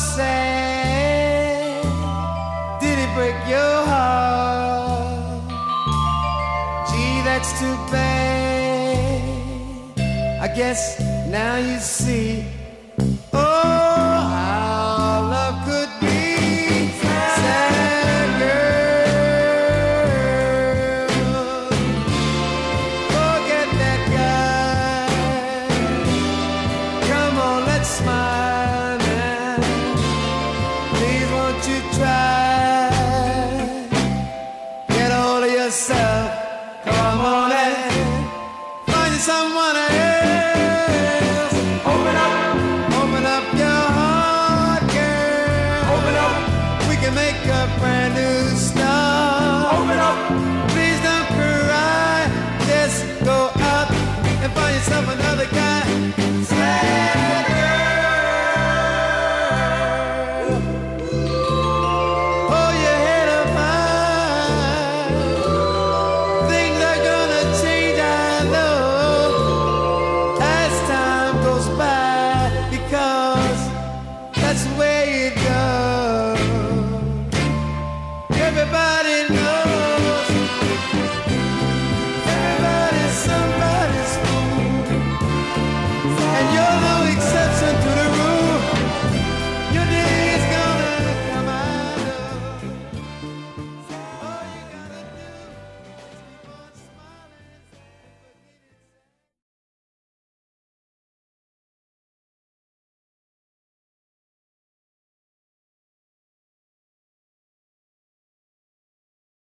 sad? Did it break your heart? Gee, that's too bad. I guess now you see, oh, how love could be. Sad girl, forget that guy. Come on, let's smile now. Please won't you try? Get a hold of yourself. Come on and find someone else. Open up your heart, girl. Open up. We can make a brand new start. Open up. Please don't cry. Just go out and find yourself another guy. Sad girl, hold your head up high. Things are gonna change, I know, as time goes by, because that's the way